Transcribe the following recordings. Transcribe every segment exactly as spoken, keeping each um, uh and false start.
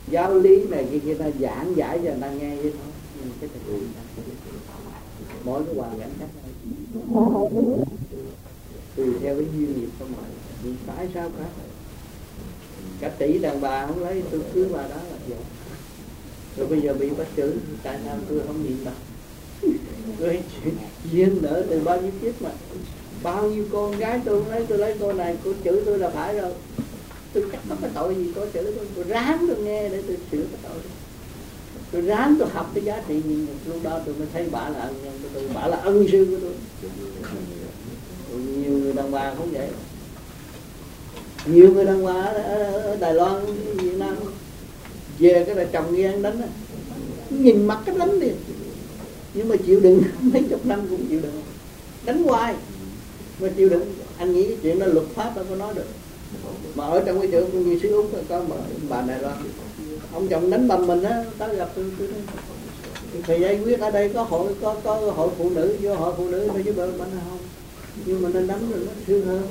giáo lý này kia kia ta giảng giải cho người ta nghe vậy thôi. Nhưng cái thực hiện mỗi cái hoàn cảnh khác nhau, tùy theo cái duyên nghiệp của mọi người. Tại sao cả cả tỷ đàn bà không lấy tôi cưới bà đó là vậy. Rồi bây giờ bị bắt chửi, tại sao tôi không nhìn đâu? Rồi duyên nợ từ bao nhiêu kiếp mà bao nhiêu con gái tôi lấy, tôi lấy cô này, cô chửi tôi là phải rồi. Tôi chắc có cái tội gì cô chửi tôi, tôi ráng tôi nghe để tôi sửa cái tội đó. Tôi ráng tôi học cái giá trị, nhưng lúc đó tôi mới thấy bà là ân nhân của tôi, bà là ân sư của tôi. Nhiều người đàn bà không vậy. Nhiều người đàn bà ở Đài Loan, Việt Nam về cái là chồng nghe ăn đánh, nhìn mặt cái đánh đi, nhưng mà chịu đựng mấy chục năm cũng chịu đựng, đánh hoài mà chịu đựng. Anh nghĩ cái chuyện đó luật pháp đâu có nói được. Mà ở trong cái chỗ của người xứ Úc có mà bà này là ông chồng đánh bầm mình á, tới gặp tôi, tôi phải giải quyết ở đây có hội có có hội phụ nữ, vô hội phụ nữ thôi chứ bơ mình không. Nhưng mà nên đánh rồi nó thương hơn.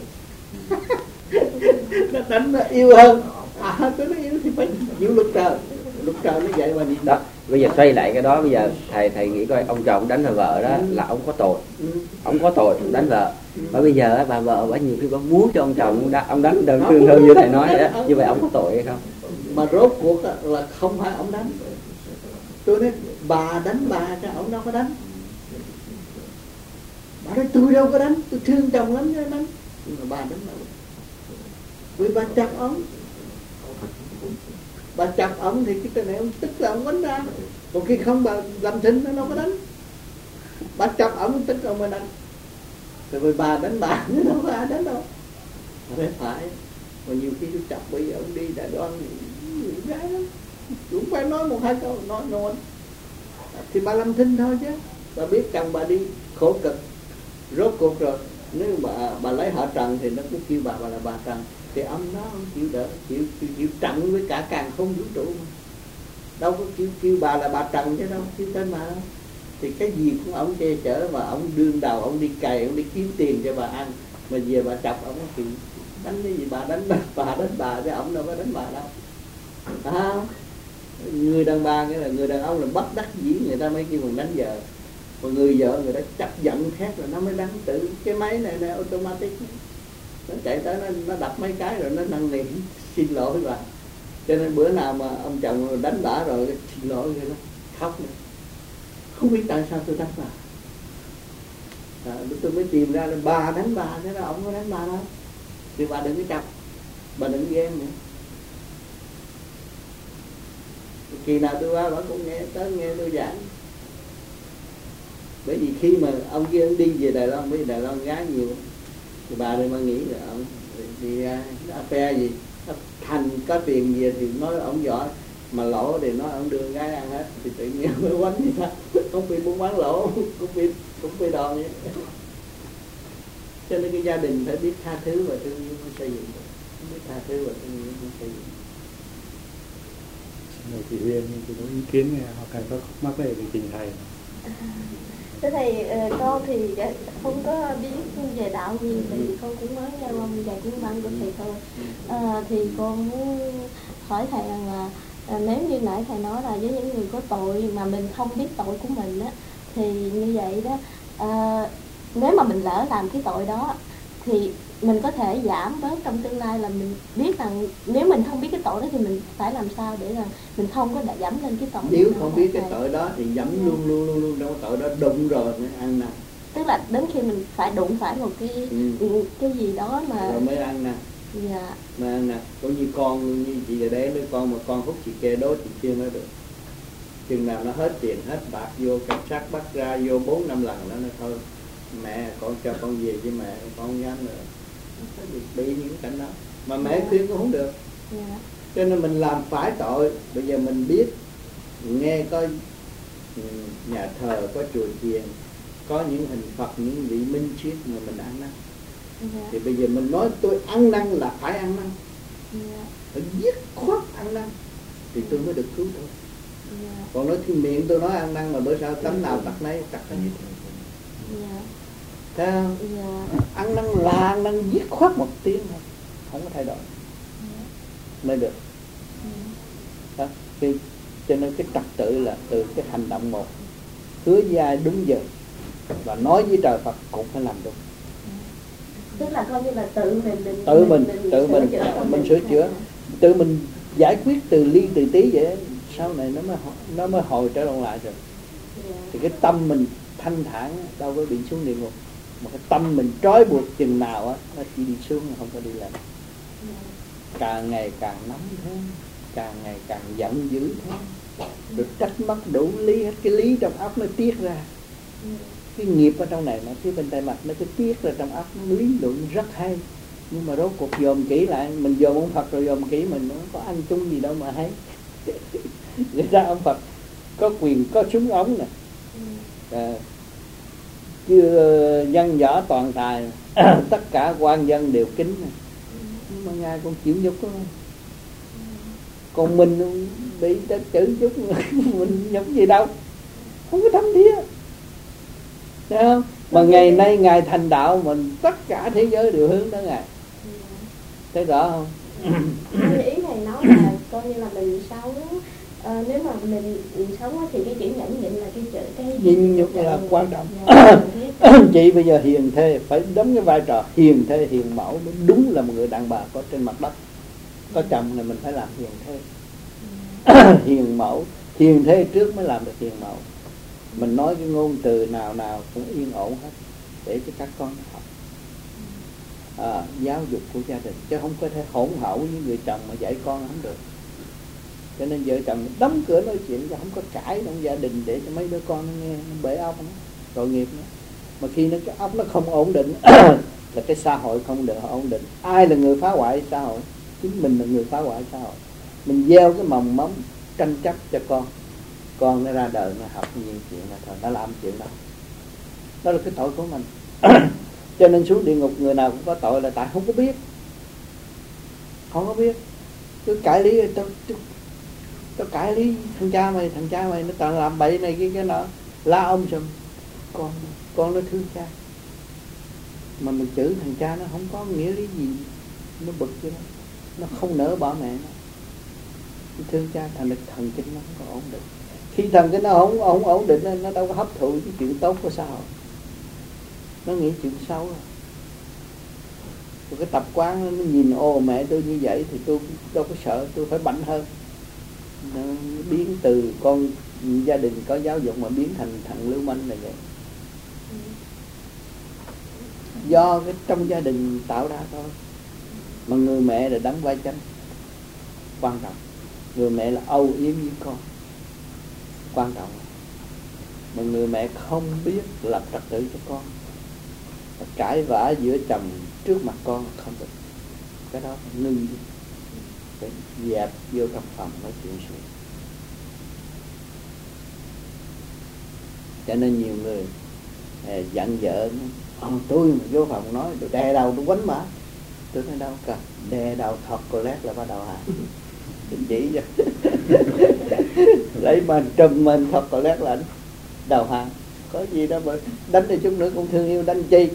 Nó đánh nó yêu hơn. À tôi nói yêu thì phải chịu luật trời. Luật trời nó vậy mà nhìn đó. Bây giờ xoay lại cái đó, bây giờ thầy thầy nghĩ coi, ông chồng đánh vợ đó là ông có tội, ông có tội đánh vợ. Và bây giờ bà vợ bà nhiều khi bà muốn cho ông chồng ông đánh đơn thương hơn như thầy nói đó, như vậy ông có tội hay không? Mà rốt cuộc là không phải ông đánh. Tôi nói bà đánh bà chứ ông đâu có đánh. Bà nói tôi đâu có đánh, tôi thương chồng lắm chứ đánh. Nhưng mà bà đánh đâu? Vì bà chặt ông. Bà chặt ông thì cái này ông tức là ông đánh ra. Còn khi không bà làm thinh nó đâu có đánh. Bà chặt ông tức ông mới đánh. Rồi vì bà đánh bà chứ đâu có ai đánh đâu. Phải phải. Mà nhiều khi tôi chặt bây giờ ông đi Đài Loan gái lắm. Cũng phải nói một hai câu, nói nói. Thì bà làm thinh thôi chứ. Bà biết chồng bà đi khổ cực. Rốt cuộc rồi, nếu bà bà lấy họ Trần thì nó cứ kêu bà bà là bà Trần. Thì ông đó không chịu đỡ, chịu, chịu, chịu trận với cả càng không vũ trụ mà. Đâu có kêu, kêu bà là bà Trần chứ đâu, kêu tên bà đâu. Thì cái gì cũng ông che chở mà ông đương đầu, ông đi cày, ông đi kiếm tiền cho bà ăn. Mà về bà chọc ông thì đánh cái gì bà đánh bà, bà đánh bà chứ ông đâu có đánh bà đâu. À, người đàn bà nghĩa là người đàn ông là bất đắc dĩ người ta mới kêu mình đánh vợ. Còn người vợ người ta chấp giận thét rồi nó mới đánh. Tự cái máy này này automatic nó chạy tới nó, nó đập mấy cái rồi nó năn nỉ xin lỗi bà. Cho nên bữa nào mà ông chồng đánh bà rồi xin lỗi rồi nó khóc nữa. Không biết tại sao tôi đánh bà. À, tôi mới tìm ra là bà đánh bà chứ đó ông có đánh bà đâu. Thì bà đừng có chọc, bà đừng ghen nữa. Kỳ nào tôi qua bà cũng nghe tới nghe tôi giảng. Bởi vì khi mà ông kia ông đi về Đài Loan, bởi vì Đài Loan gái nhiều, thì bà đây mà nghĩ là ông đi affair gì thành có tiền gì thì nói ông giỏi, mà lỗ thì nói ông đưa gái ăn hết, thì tự nhiên mới quánh như sao không bị buôn bán lỗ, cũng bị cũng bị đòn vậy. Cho nên cái gia đình phải biết tha thứ và thương yêu mới xây dựng được, biết tha thứ và thương yêu mới xây dựng. Này chị Huyền thì có ý kiến này, hoặc là có mắc về về trình thầy. Thế thầy, con thì không có biết về đạo gì, thì con cũng mới nghe qua vài cuốn băng của thầy thôi. À, thì con muốn hỏi thầy rằng là à, nếu như nãy thầy nói là với những người có tội mà mình không biết tội của mình á, thì như vậy đó, à, nếu mà mình lỡ làm cái tội đó thì mình có thể giảm bớt trong tương lai, là mình biết rằng nếu mình không biết cái tội đó thì mình phải làm sao để là mình không có giảm lên cái tội. Nếu không biết cái tội đó thì giảm luôn luôn luôn luôn đâu, tội đó đụng rồi mới ăn nè. Tức là đến khi mình phải đụng phải một cái ừ. cái gì đó mà rồi mới ăn nè. Dạ. Mà ăn nè, cũng như con như chị ở đấy, đứa con mà con hút chị kê đố chị chưa nói được. Chừng nào nó hết tiền hết bạc vô cảnh sát bắt ra vô bốn năm lần đó nó thôi. Mẹ con cho con về với mẹ, con không dám nữa. Bị những cảnh đó mà mẹ khuyên cũng không được. Yeah. Cho nên mình làm phải tội. Bây giờ mình biết nghe có nhà thờ, có chùa chiền, có những hình Phật, những vị minh triết mà mình ăn năn. Yeah. Thì bây giờ mình nói tôi ăn năn là phải ăn năn. Yeah. Phải dứt khoát ăn năn thì tôi mới được cứu tôi. Yeah. Còn nói thì miệng tôi nói ăn năn mà bữa sau tấm nào tật nấy tật là như thế. Yeah. Thấy không? Yeah. Ăn năn là ăn năn dứt khoát một tiếng thôi, không có thay đổi. Yeah. Mới được. Yeah. Cái, cho nên cái trật tự là từ cái hành động một, hứa với ai đúng giờ và nói với trời Phật cũng phải làm đúng. Tức là coi như là tự mình, mình tự mình, mình tự mình sửa chữa, mình sửa chữa, tự mình giải quyết từ ly từ tí vậy, sau này nó mới nó mới hồi trở lại rồi. Yeah. Thì cái tâm mình thanh thản đâu có bị xuống địa ngục, mà cái tâm mình trói buộc chừng nào á nó chỉ đi xuống không có đi lên. Yeah. Càng ngày càng nóng thế, càng ngày càng giận dữ thế, rồi trách móc đủ lý hết, cái lý trong óc nó tiết ra. Yeah. Cái nghiệp ở trong này nó phía bên tay mặt nó cứ tiết ra trong óc, nó lý luận rất hay, nhưng mà rốt cuộc dòm kỹ lại, mình dòm ông Phật rồi dòm kỹ mình nó có ăn chung gì đâu mà hay. Vậy ra ông Phật có quyền có súng ống nè, à, chưa dân võ toàn tài, tất cả quan dân đều kính nè, nhưng mà ngài còn chịu nhục đó. Còn mình bị ta chữ chút mình nhục gì đâu, không có thấm thía. Thấy không? Mà ngày nay ngài thành đạo, mình tất cả thế giới đều hướng tới ngài. Thấy rõ không? Ý thầy nói là coi như là mình sống, ờ, nếu mà mình, mình sống thì cái chữ nhẫn nhịn là cái chữ cái nhịn nhục là quan trọng. Dạ, Chị bây giờ hiền thê phải đóng cái vai trò hiền thê hiền mẫu, đúng là một người đàn bà có trên mặt đất, có chồng là mình phải làm hiền thê. Hiền mẫu, hiền thê trước mới làm được hiền mẫu. Mình nói cái ngôn từ nào nào cũng yên ổn hết, để cho các con học. À, giáo dục của gia đình, chứ không có thể hỗn hậu với người chồng mà dạy con không được. Cho nên vợ chồng đóng cửa nói chuyện, chứ không có cãi trong gia đình để cho mấy đứa con nó nghe, nó bể óc, tội nghiệp nữa. Mà khi nó cái óc nó không ổn định là cái xã hội không được ổn định. Ai là người phá hoại xã hội? Chính mình là người phá hoại xã hội. Mình gieo cái mầm móng tranh chấp cho con, con nó ra đời nó học nhiều chuyện là thôi, nó làm chuyện đó. Đó là cái tội của mình. Cho nên xuống địa ngục người nào cũng có tội là tại không có biết, không có biết. Cứ cãi lý tôi, tôi, tôi cãi lý thằng cha mày, thằng cha mày nó toàn làm bậy này kia cái nọ, la ông sùm. Con con nó thương cha, mà mình chửi thằng cha nó không có nghĩa lý gì, nó bực chứ đó, nó không nỡ bỏ mẹ nó. Nó thương cha, thành lực thần kinh nó không có ổn định. Khi thần kinh nó không, không ổn định, nó đâu có hấp thụ cái chuyện tốt của xã hội, nó nghĩ chuyện xấu rồi. Rồi cái tập quán nó nhìn ô mẹ tôi như vậy thì tôi đâu có sợ, tôi phải mạnh hơn. Nó biến từ con gia đình có giáo dục mà biến thành thằng lưu manh là vậy. Do cái trong gia đình tạo ra thôi. Mà người mẹ là đóng vai chánh quan trọng. Người mẹ là âu yếm với con, quan trọng. Mà người mẹ không biết lập trật tự cho con, cãi vã giữa chồng trước mặt con không được. Cái đó phải ngưng đi, phải dẹp vô trong phòng nói chuyện xuống. Cho nên nhiều người à, giận vợ, ông tôi mà vô phòng nói tôi đè đầu tôi quánh mà. Tôi nói đâu cần, đè đầu thật cô lét là bắt đầu hả? Tôi chỉ cho lấy mình trùm mình thật cô lét là đầu hàng. Có gì đâu mà đánh đi chút nữa cũng thương yêu đánh chi.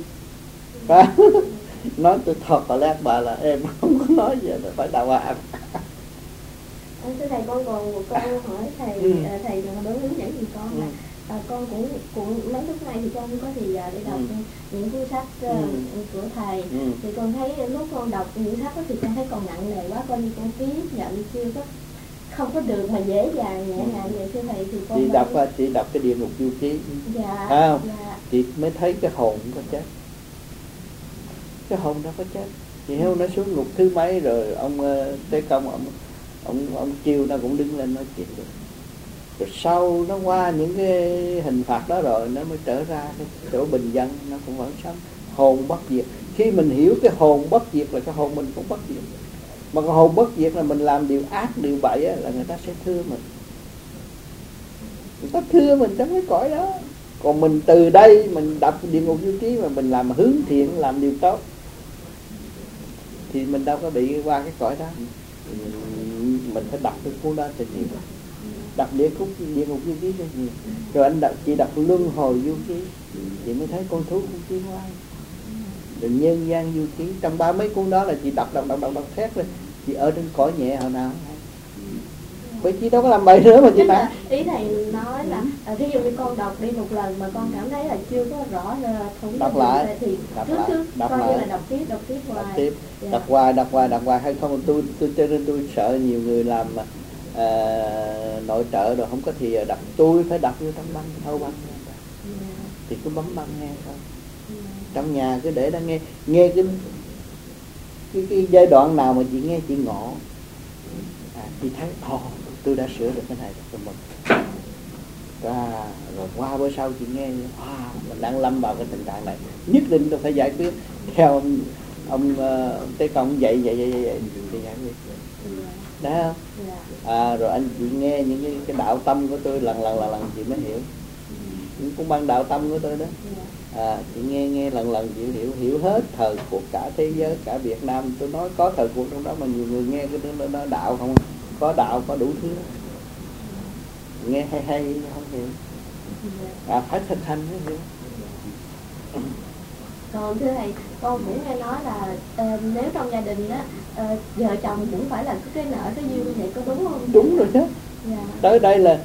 Nói tôi thật là lát bà là em không có nói gì là phải đào hàng. Thưa thầy, con còn một câu hỏi thầy, ừ. thầy đối hướng dẫn gì con là à, con cũng cũng mấy lúc này thì con cũng có thì giờ để đọc ừ. những cuốn sách uh, ừ. của thầy ừ. thì con thấy lúc con đọc những sách đó thì con thấy còn nặng nề quá, con con tiếp nhận chưa có không có được mà dễ dàng nhẹ nhàng vậy. Thưa thầy thì con chị đọc thấy... chị đọc cái địa ngục du ký, dạ, à, không? Dạ. Chị mới thấy cái hồn có chết, cái hồn đó có chết. Chị hiểu nó xuống ngục thứ mấy rồi ông uh, Tế Công ông ông ông kêu nó cũng đứng lên nói chuyện được. Rồi sau nó qua những cái hình phạt đó rồi nó mới trở ra cái chỗ bình dân, nó cũng vẫn sống. Hồn bất diệt. Khi mình hiểu cái hồn bất diệt là cái hồn mình cũng bất diệt. Mà cái hồn bất diệt là mình làm điều ác, điều bậy á, là người ta sẽ thương mình. Người ta thương mình trong cái cõi đó. Còn mình từ đây mình đọc địa ngục du ký mà mình làm hướng thiện, làm điều tốt thì mình đâu có bị qua cái cõi đó. Mình phải đọc cái cuốn đó cho nhiều, đọc địa ngục địa ngục du ký cho nhiều. Rồi anh đọc, chị đọc luân hồi du ký, chị mới thấy con thú cũng tiến hóa. Rồi nhân gian du ký, trong ba mấy cuốn đó là chị đọc đọc đọc đọc đọc thét lên. Chị ở trên cõi nhẹ hồi nào không hay. bởi vì đâu có làm bậy nữa mà chị Tức Tám. là ý thầy nói là à, thí dụ như con đọc đi một lần mà con cảm thấy là chưa có rõ là thống Đọc lại, thì đọc cứ lại, cứ đọc coi như lại. là đọc tiếp đọc tiếp hoài. Đọc tiếp, Dạ. đọc hoài, đọc hoài, đọc hoài hay không tôi tôi cho nên tôi sợ nhiều người làm à, nội trợ rồi không có thì đọc, tôi phải đọc vô trong băng thâu băng Dạ. thì cứ bấm băng nghe thôi. Dạ. Trong nhà cứ để đó nghe nghe cái cái, cái giai đoạn nào mà chị nghe chị ngộ à, chị thấy ồ tôi đã sửa được cái này rồi mừng à, rồi qua bữa sau chị nghe à, mình đang lâm vào cái tình trạng này nhất định tôi phải giải quyết theo ông ông uh, Tế Công dạy vậy vậy vậy thì giải quyết đấy không Dạ. à, rồi anh chị nghe những cái, cái đạo tâm của tôi lần lần lần lần chị mới hiểu những cũng ban đạo tâm của tôi đó. À, chị nghe nghe lần lần chị hiểu hiểu hết thời cuộc cả thế giới cả Việt Nam. Tôi nói có thời cuộc trong đó mà nhiều người nghe cái đó, đó đạo không, có đạo có đủ thứ đó. Nghe hay hay không hiểu à, phải thực hành mới hiểu. Còn thưa thầy, con cũng nghe nói là uh, nếu trong gia đình á uh, vợ chồng cũng phải là cái nợ cái duyên như vậy, có đúng không? Đúng rồi chứ. Dạ. Tới đây là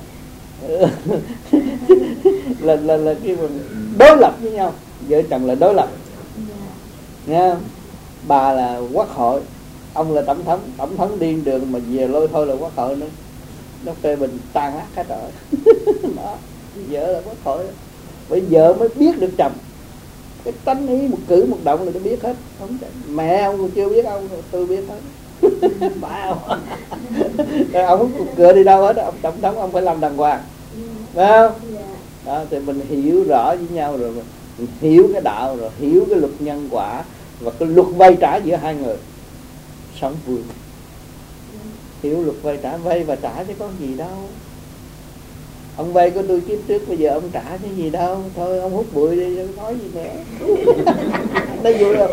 là là là cái đối lập với nhau, vợ chồng là đối lập. Dạ. Nghe không? Bà là quốc hội, ông là tổng thống, tổng thống điên đường mà về lôi thôi là quốc hội nữa, nó phê bình tan ác hết rồi. Đó, vợ là quốc hội, bởi vợ mới biết được chồng, cái tánh ý một cử một động là nó biết hết. Không, mẹ ông còn chưa biết ông, tôi biết hết. Phải không? Rồi ông cũng cửa đi đâu hết, ông tổng thống ông phải làm đàng hoàng, phải không? Đó, thì mình hiểu rõ với nhau rồi mình hiểu cái đạo, rồi hiểu cái luật nhân quả và cái luật vay trả giữa hai người sống vui. Hiểu luật vay trả, vay và trả chứ có gì đâu. Ông vay của tôi kiếp trước, bây giờ ông trả cái gì đâu, thôi ông hút bụi đi, không nói gì nữa. Nó vui không?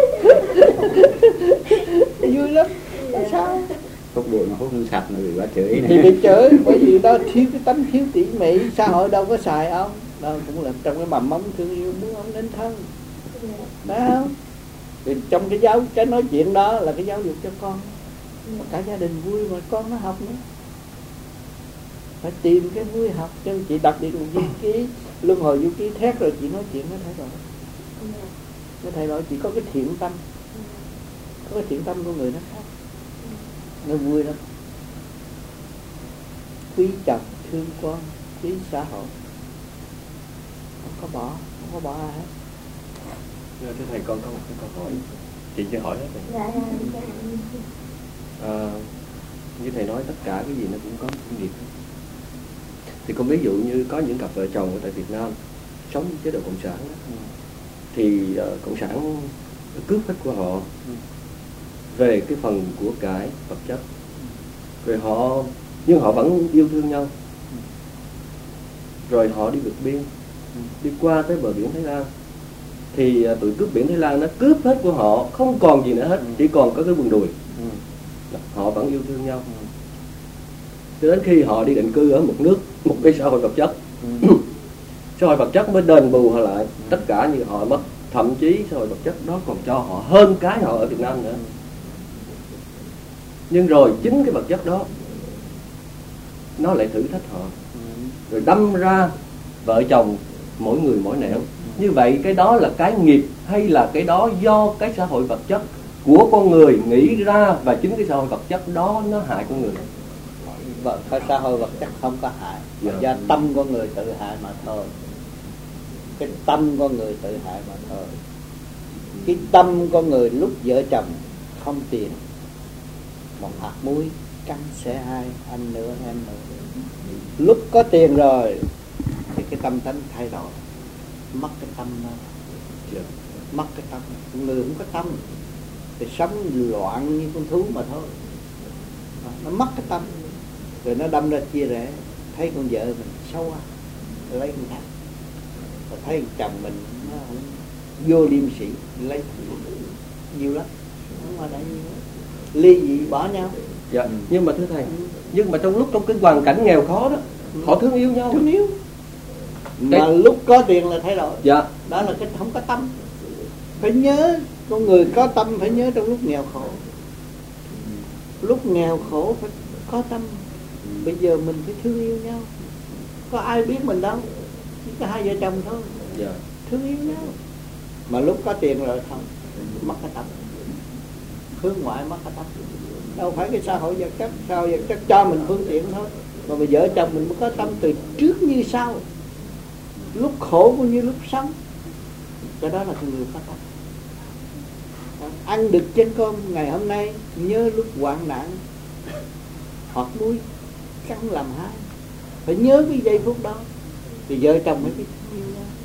Vui lắm. Sao? Hút bụi mà hút không sạch mà bị bà chửi Thì bị chửi, bởi vì đó thiếu cái tánh thiếu tỉ mỉ, xã hội đâu có xài ông. Đó cũng là trong cái mầm móng thương yêu muốn ông nên thân. Đó không? Thì trong cái giáo, cái nói chuyện đó là cái giáo dục cho con. Cả gia đình vui mà con nó học nữa. Phải tìm cái vui học. Cho nên chị đọc đi một du ký, luân hồi du ký thét rồi chị nói chuyện nó thay đổi. Nó thay đổi, chỉ có cái thiện tâm. Có cái thiện tâm của người nó khác. Nó vui lắm. Quý chồng, thương con, quý xã hội. Không có bỏ, không có bỏ ai hết. Thưa thầy, con có một cái câu hỏi chị chưa hỏi hết rồi. Dạ, dạ. À, như thầy nói tất cả cái gì nó cũng có một nghiệp. Thì con ví dụ như có những cặp vợ chồng ở tại Việt Nam sống chế độ cộng sản đó, ừ. thì uh, cộng sản cướp hết của họ ừ. về cái phần của cải vật chất, rồi họ nhưng họ vẫn yêu thương nhau, ừ. rồi họ đi vượt biên, ừ. đi qua tới bờ biển Thái Lan, thì uh, tụi cướp biển Thái Lan nó cướp hết của họ, không còn gì nữa hết, ừ. chỉ còn có cái quần đùi, ừ. họ vẫn yêu thương nhau. Ừ. Cho đến khi họ đi định cư ở một nước, một cái xã hội vật chất, ừ. xã hội vật chất mới đền bù họ lại, ừ. tất cả như họ mất. Thậm chí xã hội vật chất đó còn cho họ hơn cái họ ở Việt Nam nữa. Nhưng rồi chính cái vật chất đó nó lại thử thách họ, ừ. rồi đâm ra vợ chồng mỗi người mỗi nẻo. Ừ. Như vậy cái đó là cái nghiệp hay là cái đó do cái xã hội vật chất của con người nghĩ ra, và chính cái xã hội vật chất đó nó hại con người? Vợ, cái xã hội vật chất không có hại, mà yeah. do tâm con người tự hại mà thôi. Cái tâm con người tự hại mà thôi. Cái tâm con người lúc vợ chồng không tiền, một hạt muối cắn xe hai, anh nữa em nữa. Lúc có tiền rồi thì cái tâm tánh thay đổi, mất cái tâm đó. Yeah. Mất cái tâm. Người không có tâm thì sống loạn như con thú mà thôi. Nó mất cái tâm, rồi nó đâm ra chia rẽ. Thấy con vợ mình xấu quá, lấy con thằng, rồi thấy chồng mình nó không vô liêm sĩ, lấy nhiều lắm, không mà đã nhiều lắm. Ly dị bỏ nhau. Dạ. Ừ. Nhưng mà thưa thầy, nhưng mà trong lúc trong cái hoàn cảnh nghèo khó đó, ừ. họ thương yêu nhau, thương yêu. Mà cái... lúc có tiền là thay đổi. Dạ. Đó là cái không có tâm. Phải nhớ, con người có tâm phải nhớ trong lúc nghèo khổ. Lúc nghèo khổ phải có tâm. Bây giờ mình phải thương yêu nhau. Có ai biết mình đâu, chỉ có hai vợ chồng thôi. Dạ. Thương yêu nhau. Mà lúc có tiền rồi không, mất cái tâm. Hướng ngoại mất cái tâm. Đâu phải cái xã hội vật chất, xã hội vật chất cho mình phương tiện thôi. Mà bây vợ chồng mình mới có tâm từ trước như sau. Lúc khổ cũng như lúc sống. Cái đó là cái người có tâm. Ăn được chén cơm ngày hôm nay, nhớ lúc hoạn nạn hoặc muối cắn làm hai. Phải nhớ cái giây phút đó. Thì vợ chồng mới biết thương yêu nhau.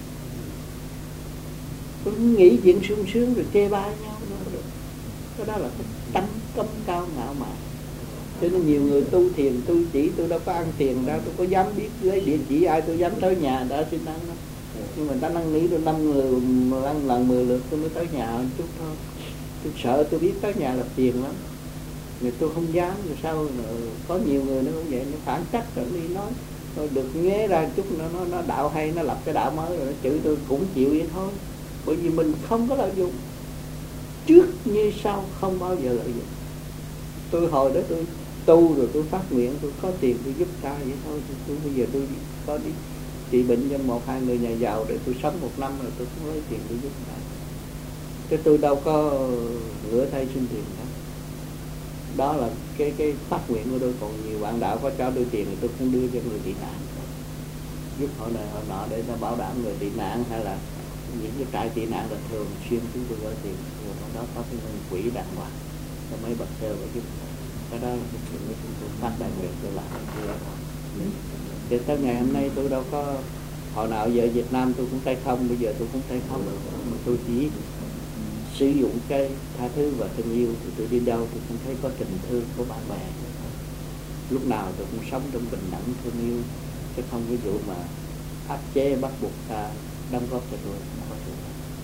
Không nghĩ chuyện sung sướng rồi chê bai nhau nữa được. Cái đó là cái tâm cấm cao ngạo mạn. Cho nên nhiều người tu thiền, tu chỉ, tôi đâu có ăn tiền đâu, tôi có dám biết lấy địa chỉ ai, tôi dám tới nhà đã xin ăn đâu. Nhưng mà ta năn nỉ tôi năm người, lần lần mười lượt tôi mới tới nhà một chút thôi. Tôi sợ, tôi biết tới nhà là tiền lắm. Người tôi không dám, rồi sao có nhiều người nó cũng vậy, nó phản trách rồi đi nói. Tôi được nghe ra chút nó, nó, nó đạo hay, nó lập cái đạo mới rồi nó chửi tôi cũng chịu vậy thôi. Bởi vì mình không có lợi dụng. Trước như sau không bao giờ lợi dụng. Tôi hồi đó tôi tu rồi tôi phát nguyện, tôi có tiền tôi giúp ta vậy thôi. Tôi bây giờ tôi có đi trị bệnh cho một hai người nhà giàu để tôi sống một năm rồi tôi cũng lấy tiền tôi giúp ta. Chứ tôi đâu có rửa tay xin tiền đâu. Đó là cái cái phát nguyện của tôi. Còn nhiều bạn đạo có cho tôi tiền thì tôi không đưa cho người tị nạn, giúp họ này họ nọ để ta bảo đảm người tị nạn, hay là những cái trại tị nạn là thường xuyên chúng tôi có tiền, rồi đó có cái ngân quỹ đàng hoàng, có mấy bậc theo để giúp. Cái đó là cái chuyện của chúng tôi phát đại nguyện tôi làm tôi làm. Thì tới ngày hôm nay tôi đâu có hồi nào giờ Việt Nam tôi cũng tay không, bây giờ tôi cũng tay không, mà tôi chỉ sử dụng cái tha thứ và tình yêu. Thì tôi đi đâu tôi cũng thấy có tình thương của bạn bè. Lúc nào tôi cũng sống trong bình đẳng thương yêu, chứ không ví dụ mà áp chế bắt buộc ta đóng góp cho tôi, không có sự.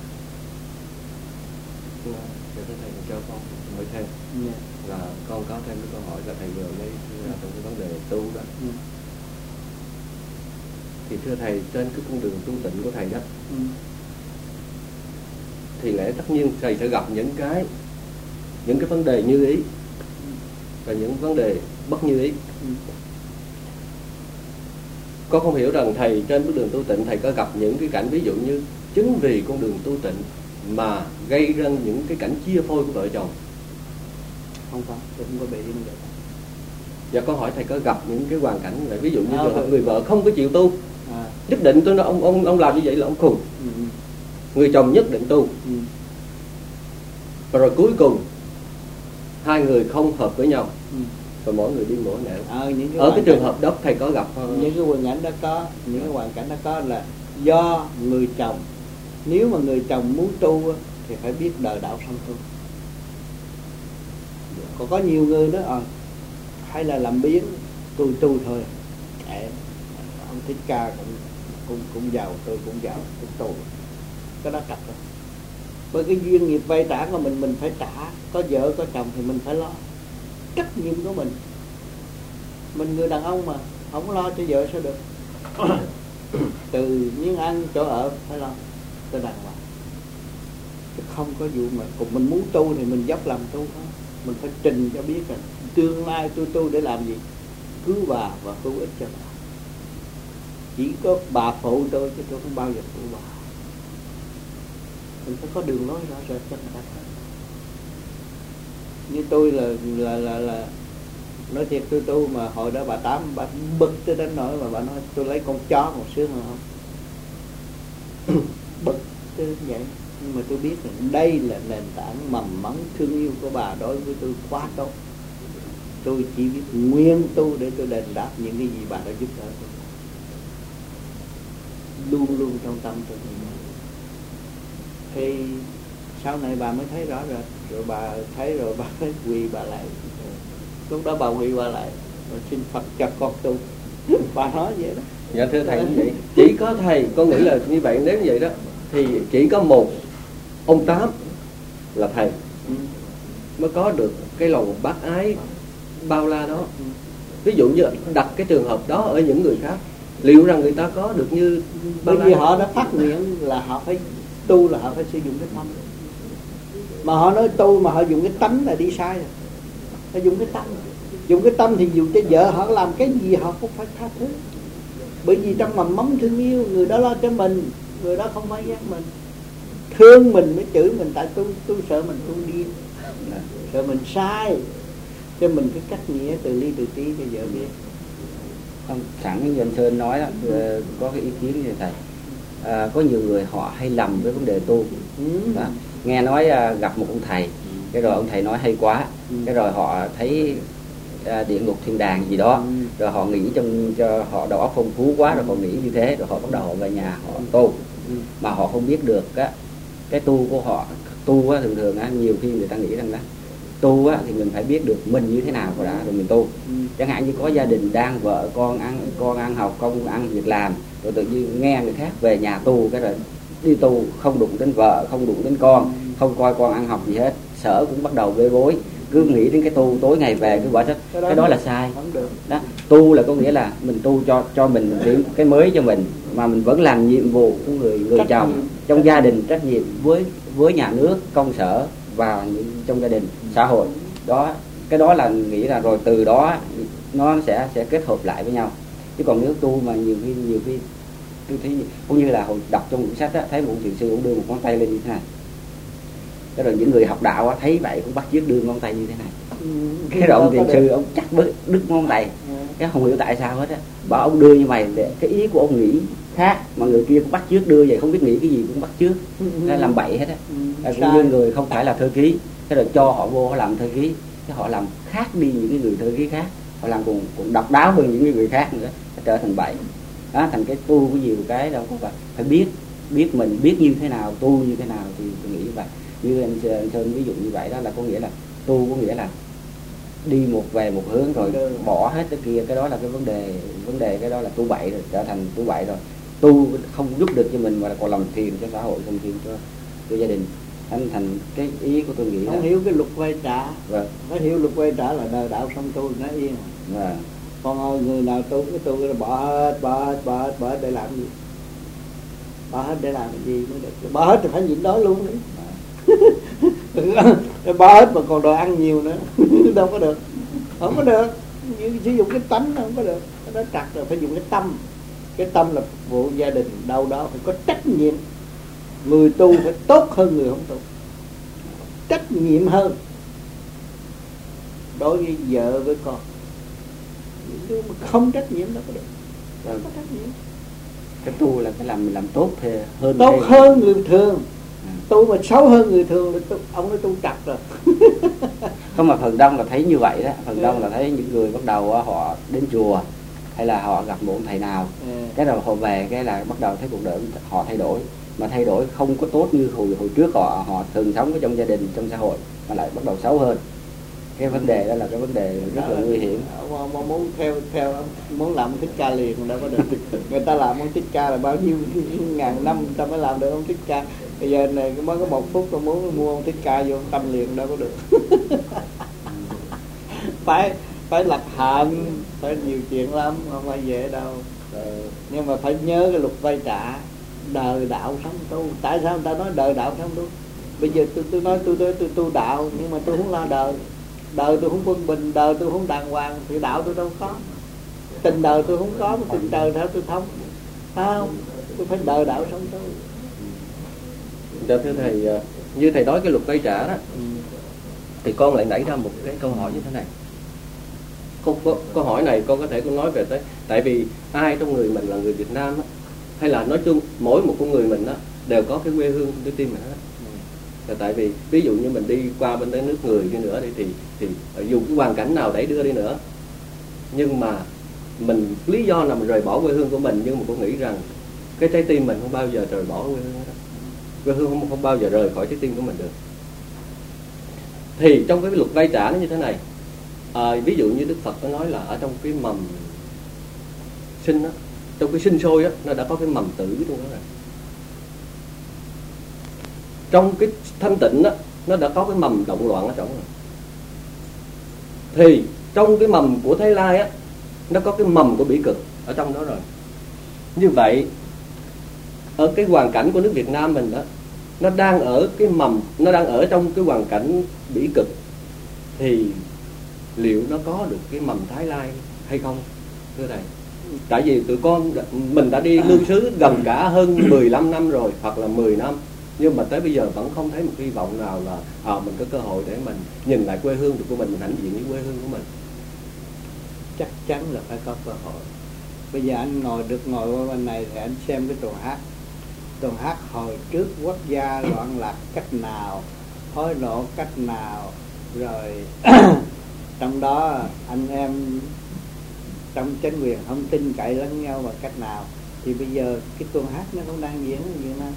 Để thầy cho con hỏi thêm. Yeah. Là con có thêm cái câu hỏi là thầy vừa mới ra trong cái vấn đề tu đó. Yeah. Thì thưa thầy, trên cái con đường tu tịnh của thầy đó, Ừ. thì lẽ tất nhiên thầy sẽ gặp những cái những cái vấn đề như ý và những vấn đề bất như ý. Ừ. Con không hiểu rằng thầy trên bước đường tu tịnh thầy có gặp những cái cảnh ví dụ như chính vì con đường tu tịnh mà gây ra những cái cảnh chia phôi của vợ chồng. Không có, tôi không có bị như vậy. Dạ con hỏi thầy có gặp những cái hoàn cảnh này, ví dụ như À, trường hợp ừ. người vợ không có chịu tu, À. nhất định tôi nói ông ông ông làm như vậy là ông khùng. Ừ. Người chồng nhất định tu, Ừ. và rồi cuối cùng hai người không hợp với nhau, Ừ. và mỗi người đi mỗi nẻo. À, những cái Ở cái trường cảnh, hợp đó thầy có gặp không? những cái hoàn cảnh đó có, những cái hoàn cảnh đó có là do người chồng. Nếu mà người chồng muốn tu thì phải biết đời đạo song tu. Còn có nhiều người đó à, hay là làm biến, tôi tu thôi. Em, ông Thích Ca cũng cũng cũng giàu, tôi cũng giàu, tôi tu. Cái đó cặp rồi. Bởi cái duyên nghiệp vay trả của mình mình phải trả. Có vợ có chồng thì mình phải lo trách nhiệm của mình. Mình người đàn ông mà không lo cho vợ sao được. Từ miếng ăn chỗ ở phải lo cho đàng hoàng. Chứ không có vụ mà cùng mình muốn tu thì mình dốc làm tu thôi. Mình phải trình cho biết là tương lai tôi tu để làm gì, cứu bà và cứu ích cho bà. Chỉ có bà phụ tôi chứ tôi không bao giờ phụ bà. Mình phải có đường lối rõ rệt cho người ta thấy. Như tôi là là là là nói thiệt, tôi tu mà hồi đó bà Tám bà bực tới đến nỗi mà bà nói tôi lấy con chó một xương mà không. Bực tới vậy. Nhưng mà tôi biết là đây là nền tảng mầm móng thương yêu của bà đối với tôi quá tốt. Tôi chỉ biết nguyên tu để tôi đền đáp những cái gì bà đã giúp đỡ tôi. Luôn luôn trong tâm tôi. Thì sau này bà mới thấy rõ rồi. Rồi bà thấy rồi bà mới quỳ bà lại. Lúc đó bà quỳ bà lại rồi xin Phật cho con tu. Bà nói vậy đó. Dạ thưa thầy như vậy. Chỉ có thầy, con nghĩ là như vậy, nếu như vậy đó thì chỉ có một ông Tám là thầy Ừ. mới có được cái lòng bác ái bao la đó. Ví dụ như đặt cái trường hợp đó ở những người khác, liệu rằng người ta có được như bao Bởi vì la? họ đã phát nguyện là họ phải tu, là họ phải sử dụng cái tâm. Mà họ nói tu mà họ dùng cái tánh là đi sai rồi. Họ dùng cái tâm. Dùng cái tâm thì dùng cho vợ họ làm cái gì họ cũng phải tha thứ. Bởi vì trong mầm móng thương yêu, người đó lo cho mình, người đó không phải ghét mình. Thương mình mới chửi mình, tại tôi tôi sợ mình tôi điên, sợ mình sai, cho mình cái cách nghĩa từ ly từ tí cho vợ biết. Không, sẵn như anh Sơn nói đó, có cái ý kiến như thầy. À, có nhiều người họ hay lầm với vấn đề tu. Ừ. Đó. Nghe nói à, gặp một ông thầy, cái rồi ông thầy nói hay quá, ừ. cái rồi họ thấy à, địa ngục thiên đàng gì đó, ừ. rồi họ nghĩ trong cho họ đầu óc phong phú quá, rồi họ nghĩ như thế, rồi họ bắt đầu họ về nhà họ tu, ừ. mà họ không biết được á, cái tu của họ tu á, thường thường á, nhiều khi người ta nghĩ rằng đó tu á, thì mình phải biết được mình như thế nào đã rồi mình tu. Ừ. Chẳng hạn như có gia đình đang vợ con ăn con ăn học, con ăn việc làm, rồi tự nhiên nghe người khác về nhà tu, cái rồi đi tu không đụng đến vợ, không đụng đến con, không coi con ăn học gì hết, sở cũng bắt đầu bê bối, cứ nghĩ đến cái tu, tối ngày về cứ bỏ sách. Cái đó, cái đó là sai đó. Tu là có nghĩa là mình tu cho cho mình cái, cái mới cho mình, mà mình vẫn làm nhiệm vụ của người người trách chồng nhiệm. Trong gia đình, trách nhiệm với với nhà nước, công sở và trong gia đình, xã hội đó. Cái đó là nghĩ là rồi từ đó nó sẽ sẽ kết hợp lại với nhau. Chứ còn nếu tu mà nhiều khi nhiều khi tôi thấy cũng như là hồi đọc trong quyển sách á, thấy một thiền sư cũng đưa một ngón tay lên như thế này, cái rồi những người học đạo á, thấy vậy cũng bắt chước đưa ngón tay như thế này. Ừ, cái rồi ông thiền sư ông chắc đứt, đứt ngón tay, ừ. cái không hiểu tại sao hết á, bảo ông đưa như vậy để cái ý của ông nghĩ khác, mà người kia cũng bắt chước đưa vậy, không biết nghĩ cái gì cũng bắt chước, ừ. làm bậy hết á. Ừ, cũng như người không phải là thơ ký, cái rồi cho họ vô họ làm thơ ký, cái họ làm khác đi những cái người thơ ký khác, họ làm cũng cũng độc đáo hơn những người khác nữa, trở thành bậy. Đó, thành cái tu có nhiều cái đâu có phải phải biết biết mình biết như thế nào, tu như thế nào thì tôi nghĩ vậy. Như anh Sơn ví dụ như vậy đó, là có nghĩa là tu có nghĩa là đi một về một hướng rồi bỏ hết cái kia, cái đó là cái vấn đề vấn đề cái đó là tu bậy rồi, trở thành tu bậy rồi. Tu không giúp được cho mình mà là còn làm phiền cho xã hội, làm phiền cho cho gia đình. Thành thành cái ý của tôi nghĩ không là hiểu cái luật vay trả. Vâng. Nó hiểu luật vay trả là đời đạo xong tu nó yên. Vâng. Con ơi, người nào tu cái tu cái bỏ hết, bỏ hết, bỏ hết, bỏ hết để làm gì? Bỏ hết để làm gì mới được? Bỏ hết thì phải nhịn đói luôn đấy. Bỏ hết mà còn đòi ăn nhiều nữa, đâu có được, không có được. Nhưng sử dụng cái tánh không có được, nó trật rồi. Phải dùng cái tâm, cái tâm là phục vụ gia đình, đâu đó phải có trách nhiệm. Người tu phải tốt hơn người không tu, trách nhiệm hơn đối với vợ với con. Không trách nhiệm đâu có được, không có trách nhiệm. Cái tu là phải làm mình làm tốt thì hơn tốt hơn người thường. À. Tu mà xấu hơn người thường là tu, ông nói tu trật rồi. Không, mà phần đông là thấy như vậy đó, phần đông là thấy những người bắt đầu họ đến chùa hay là họ gặp một ông thầy nào, à. cái đầu họ về cái là bắt đầu thấy cuộc đời họ thay đổi, mà thay đổi không có tốt như hồi hồi trước họ họ thường sống ở trong gia đình, trong xã hội, mà lại bắt đầu xấu hơn. Cái vấn đề đó là cái vấn đề rất là nguy hiểm. Mà muốn theo theo muốn làm ông Thích Ca liền đâu có được. Người ta làm ông Thích Ca là bao nhiêu ngàn năm người ta mới làm được ông Thích Ca. Bây giờ này mới có một phút tôi muốn mua ông Thích Ca vô tâm liền đâu có được. phải phải lập hạnh, phải nhiều chuyện lắm, không phải dễ đâu. Nhưng mà phải nhớ cái luật vay trả, đời đạo sống tu. Tại sao người ta nói đời đạo sống tu? Bây giờ tôi tôi nói tôi tôi tôi tu đạo nhưng mà tôi không lo đời. Đời tôi không quân bình, đời tôi không đàng hoàng thì đạo tôi đâu có. Tình đời tôi không có, mà tình đời sao tôi thông? Không, tôi phải đời đạo sống tu. Dạ thưa thầy, như thầy nói cái luật vay trả đó, ừ. thì con lại nảy ra một cái câu hỏi như thế này. Câu, câu, câu hỏi này con có thể con nói về tới, tại vì ai trong người mình là người Việt Nam á, hay là nói chung mỗi một con người mình á đều có cái quê hương trong tim mình hết. Là tại vì ví dụ như mình đi qua bên tới nước người đi nữa đi, thì thì dù cái hoàn cảnh nào đẩy đưa đi nữa, nhưng mà mình lý do là mình rời bỏ quê hương của mình, nhưng mà con nghĩ rằng cái trái tim mình không bao giờ rời bỏ quê hương đó. Quê hương không, không bao giờ rời khỏi trái tim của mình được. Thì trong cái luật vay trả nó như thế này, à, ví dụ như Đức Phật có nói là ở trong cái mầm sinh đó, trong cái sinh sôi đó, nó đã có cái mầm tử trong đó rồi. Trong cái thanh tịnh đó, nó đã có cái mầm động loạn ở trong rồi. Thì trong cái mầm của Thái Lai á, nó có cái mầm của bỉ cực ở trong đó rồi. Như vậy ở cái hoàn cảnh của nước Việt Nam mình đó, nó đang ở cái mầm, nó đang ở trong cái hoàn cảnh bỉ cực, thì liệu nó có được cái mầm Thái Lai hay không thưa thầy? Tại vì tụi con mình đã đi lưu xứ gần cả hơn mười lăm năm rồi, hoặc là mười năm, nhưng mà tới bây giờ vẫn không thấy một hy vọng nào là à, mình có cơ hội để mình nhìn lại quê hương của mình, mình hãnh diện với quê hương của mình. Chắc chắn là phải có cơ hội. Bây giờ anh ngồi được ngồi qua bên này thì anh xem cái tuồng hát. Tuồng hát hồi trước quốc gia loạn lạc cách nào, hối lộ cách nào, rồi trong đó anh em trong chính quyền không tin cậy lẫn nhau bằng cách nào, thì bây giờ cái tuồng hát nó cũng đang diễn ở Việt Nam.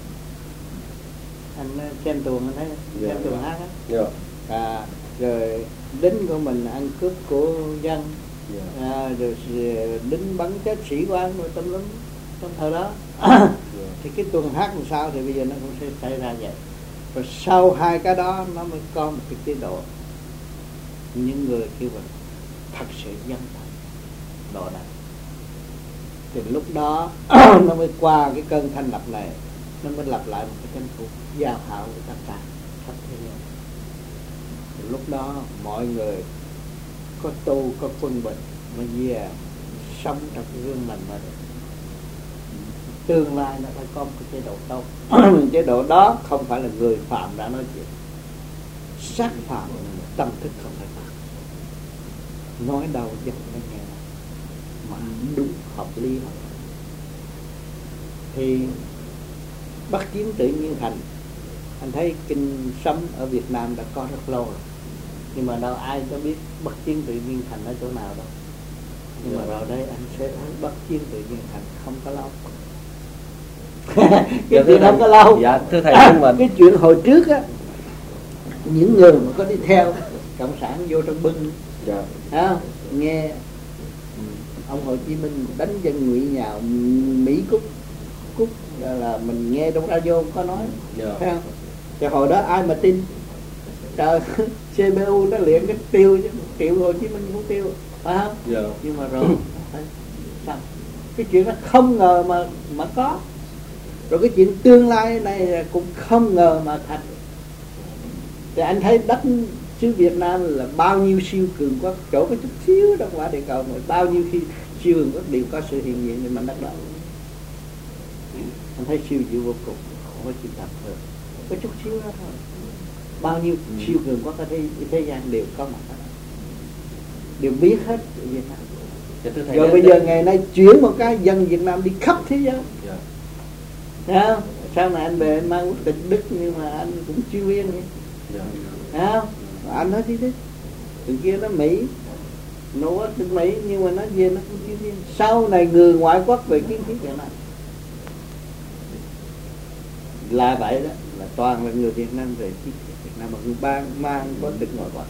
Anh xem tuồng anh thấy xem yeah, tuồng yeah. hát á, yeah. à, rồi lính của mình ăn cướp của dân, yeah. à, rồi lính bắn chết sĩ quan rồi tùm lum trong thời đó. yeah. Thì cái tuồng hát làm sao thì bây giờ nó cũng sẽ xảy ra vậy. Rồi sau hai cái đó nó mới có một cái chế độ những người kêu gọi thật sự dân tộc độ này, thì lúc đó nó mới qua cái cơn thanh lập này, nó mới lập lại một cái chính phủ giao hảo của tất cả khắp thế giới. Thì lúc đó mọi người có tu có quân bình mới về sống trong cái gương lành mà tương lai nó phải có một cái chế độ tốt. Chế độ đó không phải là người phạm đã nói chuyện, sát phạm tâm thức không phải phạm, nói đâu dân phải nghe mà đúng hợp lý hợp. Thì Bắc Chiến Tự Nhiên Thành, anh thấy kinh sấm ở Việt Nam đã có rất lâu rồi, nhưng mà đâu ai có biết Bắc Chiến Tự Nhiên Thành ở chỗ nào đâu. Nhưng mà rồi đây anh sẽ thấy Bắc Chiến Tự Nhiên Thành không có lâu. Cái dạ, chuyện không có lâu. Dạ thưa thầy, à, nhưng mà cái chuyện hồi trước á, những người mà có đi theo cộng sản vô trong bưng, dạ. à, nghe ông Hồ Chí Minh đánh dân ngụy nhào Mỹ Cúc Cúc là, là mình nghe trong radio có nói, yeah. thấy không? Thì hồi đó ai mà tin? Trời, xê pê u nó luyện cái tiêu chứ, triệu Hồ Chí Minh cũng tiêu, phải không? Yeah. Nhưng mà rồi sao? Cái chuyện đó không ngờ mà mà có. Rồi cái chuyện tương lai này cũng không ngờ mà thành. Thì anh thấy đất xứ Việt Nam là bao nhiêu siêu cường quốc, chỗ có chút xíu trong quả địa cầu mà bao nhiêu khi siêu cường quốc đều có sự hiện diện trên mảnh đất đó. Anh thấy siêu diệu vô cùng, không có chịu tập hơn, có chút xíu đó thôi. Bao nhiêu ừ. siêu cường quốc ở thế, thế gian đều có mặt đó, đều biết hết ở Việt Nam. Rồi, rồi bây giờ ngày nay chuyển một cái dân Việt Nam đi khắp thế giới. Yeah. Thấy không? Sau này anh về anh mang quốc tịch Đức nhưng mà anh cũng chưa yên vậy. Yeah. Thấy không? Anh nói thế đấy. Từ kia nó Mỹ, nó quốc tịch Mỹ nhưng mà nó về nó cũng chưa yên. Sau này người ngoại quốc về kiến thiết Việt Nam là vậy đó, là toàn là người Việt Nam về kiến thiết Việt Nam mà người ban mang có tịch ngoại quốc.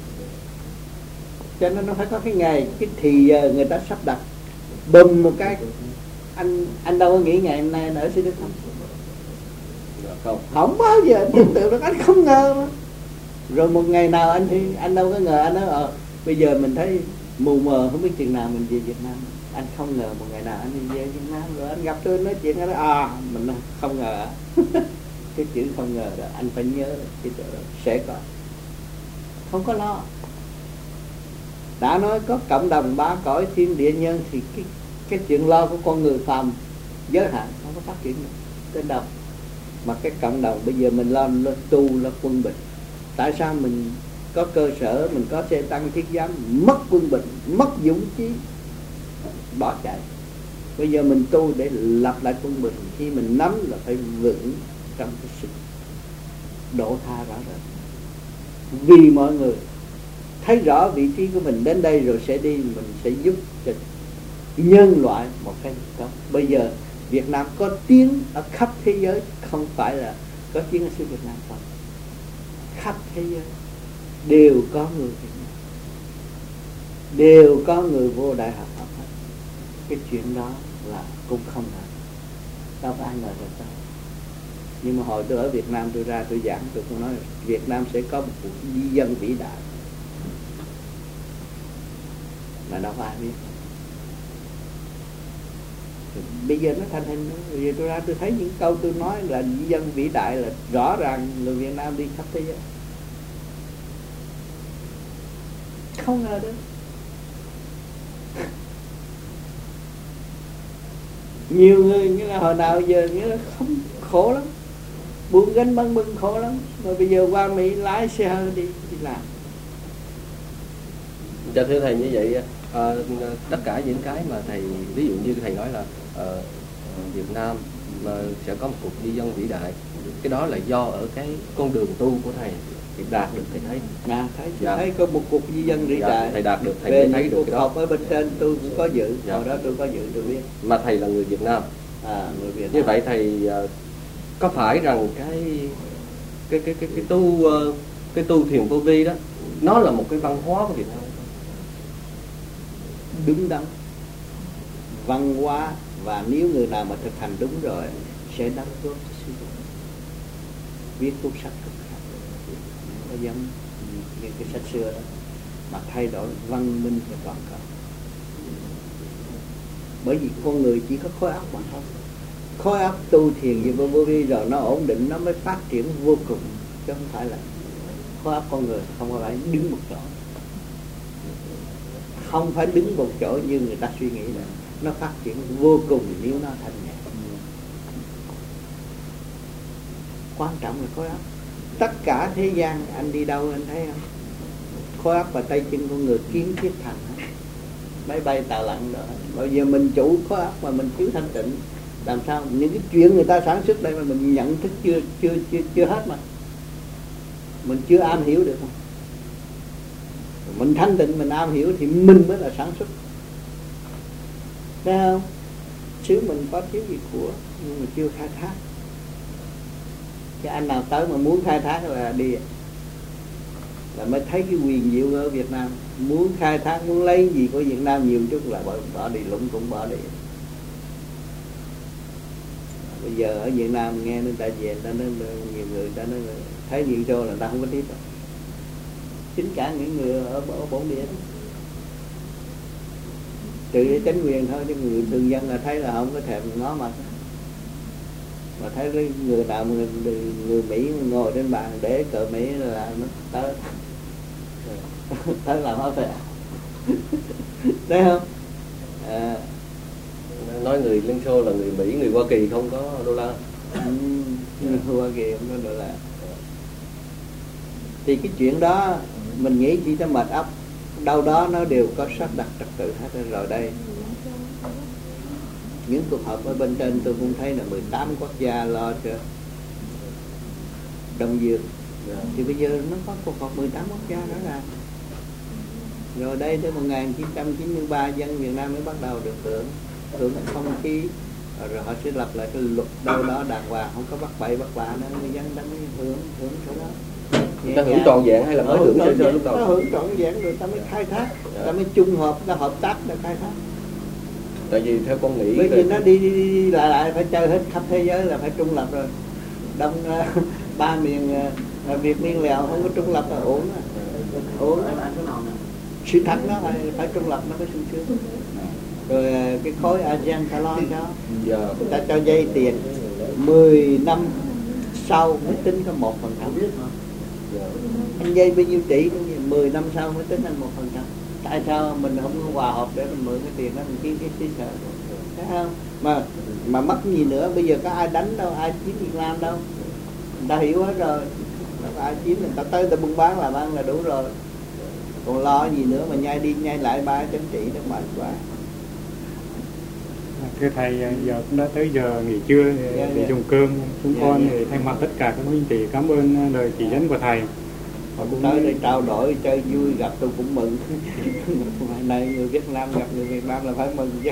Cho nên nó phải có cái ngày, cái thì giờ người ta sắp đặt bùm một cái. Anh anh đâu có nghĩ ngày hôm nay ở xứ Đức không? Không, không bao giờ anh tưởng tượng được, anh không ngờ mà. Rồi một ngày nào anh thì anh đâu có ngờ, anh nói ờ bây giờ mình thấy mù mờ không biết chừng nào mình về Việt Nam. Anh không ngờ một ngày nào anh đi về Việt Nam, rồi anh gặp tôi nói chuyện, anh nói à mình không ngờ. Cái chữ không ngờ đó anh phải nhớ cái chỗ đó sẽ có, không có lo. Đã nói có cộng đồng ba cõi thiên địa nhân thì cái cái chuyện lo của con người phàm giới hạn, không có phát triển được tới đâu. Mà cái cộng đồng bây giờ mình lo, lo tu, lo quân bình. Tại sao mình có cơ sở, mình có xe tăng thiết giáp, mất quân bình, mất dũng chí, bỏ chạy. Bây giờ mình tu để lập lại quân bình, khi mình nắm là phải vững trong cái sự độ tha rõ rệt. Vì mọi người thấy rõ vị trí của mình đến đây rồi sẽ đi, mình sẽ giúp cho nhân loại một cái tốt. Bây giờ Việt Nam có tiếng ở khắp thế giới, không phải là có tiếng ở xứ Việt Nam không, khắp thế giới đều có người Việt Nam, đều có người vô đại học học hết. Cái chuyện đó là cũng không phải đâu có ai ngờ được đâu. Nhưng mà hồi tôi ở Việt Nam tôi ra tôi giảng, tôi cũng nói Việt Nam sẽ có một cuộc di dân vĩ đại mà đâu có ai biết. Bây giờ nó thành hình. Bây giờ tôi ra tôi thấy những câu tôi nói là di dân vĩ đại là rõ ràng người Việt Nam đi khắp thế giới. Không ngờ được. Nhiều người như là hồi nào giờ như là không khổ lắm, buông gánh băng bưng khổ lắm, mà bây giờ qua Mỹ lái xe hơi đi đi làm. Dạ thưa thầy, như vậy à, tất cả những cái mà thầy ví dụ như thầy nói là à, Việt Nam mà sẽ có một cuộc di dân vĩ đại, cái đó là do ở cái con đường tu của thầy thì đạt được, thầy thấy À, thấy dạ. thấy có một cuộc di dân vĩ dạ, đại. thầy đạt được, thầy Về mới thấy những được cuộc cái đó. họp ở bên trên tôi cũng có dự, dạ. hồi đó tôi có dự tôi biết. Mà thầy là người Việt Nam, À, người Việt Nam. như vậy thầy uh, có phải rằng cái cái cái cái cái tu uh, cái tu thiền vô vi đó nó là một cái văn hóa của Việt Nam? Đúng đắn, văn hóa, và nếu người nào mà thực hành đúng rồi sẽ đóng góp cho sư phụ. Viết cuốn sách cực khác, có giống như cái sách xưa đó, mà thay đổi văn minh cho toàn cầu. Bởi vì con người chỉ có khối óc mà thôi. Khối óc tu thiền như vô vi rồi nó ổn định, nó mới phát triển vô cùng, chứ không phải là khối óc con người không có phải đứng một chỗ. Không phải đứng một chỗ như người ta suy nghĩ là nó phát triển vô cùng nếu nó thành nhẹ. Quan trọng là khối óc. Tất cả thế gian anh đi đâu anh thấy không? Khối óc và tay chân con người kiến thiết thành hết. Máy bay tàu lặn rồi. Bây giờ mình chủ khối óc mà mình thiếu thanh tịnh, làm sao những cái chuyện người ta sản xuất đây mà mình nhận thức chưa chưa chưa chưa hết mà mình chưa am hiểu được không? Mình thanh tịnh mình am hiểu thì mình mới là sản xuất, thấy không? Xứ mình có thiếu gì của nhưng mà chưa khai thác. Cái anh nào tới mà muốn khai thác là đi, là mới thấy cái quyền diệu ở Việt Nam. Muốn khai thác, muốn lấy gì của Việt Nam nhiều chút là bỏ, bỏ đi, lũng cũng bỏ đi. Bây giờ ở Việt Nam nghe người ta về, người ta nói, nhiều người ta nói thấy Việt Xô là người ta không có tiếp đâu. Chính cả những người ở, ở bổn địa đó. Trừ cái chính quyền thôi, chứ người thường dân là thấy là không có thèm ngó mặt. Mà thấy người nào người, người Mỹ ngồi trên bàn để cờ Mỹ là nó tới tới làm hết rồi. Thấy không? À, nói người Liên Xô là người Mỹ, người Hoa Kỳ không có đô la. Ừ, người Hoa Kỳ không có đô la. Thì cái chuyện đó mình nghĩ chỉ cho mệt óc, đâu đó nó đều có sắp đặt trật tự hết rồi đây. Những cuộc họp ở bên trên tôi cũng thấy là mười tám quốc gia lo cho Đông Dương. Thì bây giờ nó có cuộc họp mười tám quốc gia đó là rồi đây tới một nghìn chín trăm chín mươi ba dân Việt Nam mới bắt đầu được hưởng hưởng không khí, rồi họ sẽ lập lại cái luật đâu đó đàng hoàng, không có bắt bậy bắt bạ nữa, người dân đã mới hưởng hưởng chỗ đó. Người ta hưởng trọn vẹn hay là mới hưởng sơ sơ lúc đầu? Nó hưởng trọn vẹn rồi ta mới khai thác, ta mới chung hợp, ta hợp tác để khai thác. Tại vì theo con nghĩ bởi vì nó đi, đi đi lại lại phải chơi hết khắp thế giới là phải trung lập rồi. Đông uh, ba miền uh, Việt Miên Lào không có trung lập là ổn à. Ổn sự thật nó phải, phải trung lập nó mới sung sướng. Rồi uh, cái khối ASEAN ta lo cho dạ. Người ta cho dây tiền mười năm sau mới tính có một phần trăm. Anh dây bao nhiêu tỷ cũng vậy, mười năm sau mới tính anh một phần trăm. Tại sao mình không có hòa hợp để mình mượn cái tiền đó mình kiến cái xí sở, thấy không? Mà mà mất gì nữa, bây giờ có ai đánh đâu, ai chiếm Việt Nam đâu, người ta hiểu hết rồi, đâu có ai chiếm, người ta tới ta buôn bán làm ăn là đủ rồi, còn lo gì nữa mà nhai đi nhai lại ba chính trị nó mệt quá. Thưa thầy, giờ cũng đã tới giờ nghỉ trưa để, yeah, để yeah. dùng cơm. Chúng yeah, con yeah. thì thay mặt tất cả các huynh tỷ cảm ơn lời chỉ dẫn của thầy. Họ cũng tới đây trao đổi chơi vui, gặp tôi cũng mừng. Ngày này người Việt Nam gặp người Việt Nam là phải mừng chứ.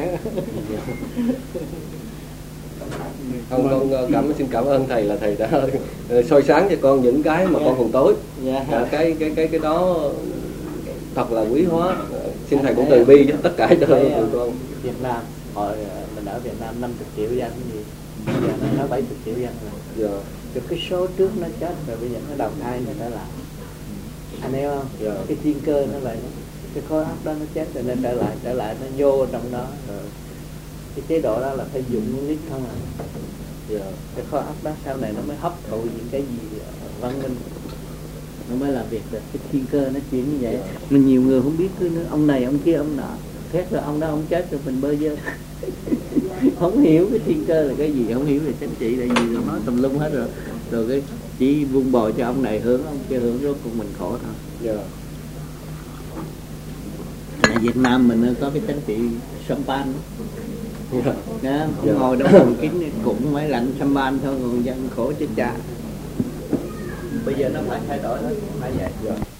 Không, con cảm xin cảm ơn thầy là thầy đã soi sáng cho con những cái mà yeah. con còn tối. Yeah. À, cái cái cái cái đó thật là quý hóa. Xin thầy cũng từ bi cho tất cả cho tụi con. Việt Nam hồi mình ở Việt Nam năm mươi triệu dân gì, bây giờ nó nói bảy mươi triệu dân rồi. Yeah. Rồi cái số trước nó chết rồi, bây giờ nó đầu thai nó trở lại. Anh hiểu không? Yeah. Cái thiên cơ nó vậy, cái khối óc đó nó chết rồi nó trở lại, trở lại nó vô trong đó rồi. Cái chế độ đó là phải dùng nít không à. Yeah. Cái khối óc đó sau này nó mới hấp thụ những cái gì văn minh. nó mới làm việc được. Cái thiên cơ nó chuyển như vậy. Mình nhiều người không biết cứ nữa, ông này ông kia ông nọ, thét rồi ông đó ông chết rồi mình bơ vơ. Không hiểu cái thiên cơ là cái gì, không hiểu về chánh trị là gì, rồi nói tùm lum hết rồi. Rồi cái chỉ vun bồi cho ông này hướng, ông kia hướng, rốt cuộc mình khổ thôi. Yeah. Ở Việt Nam mình có cái chánh trị champagne. Yeah. Đó, yeah. Ngồi trong phòng kín cũng mới lạnh champagne thôi, còn dân khổ chết cha. Bây giờ nó phải thay đổi hết, phải vậy. Yeah.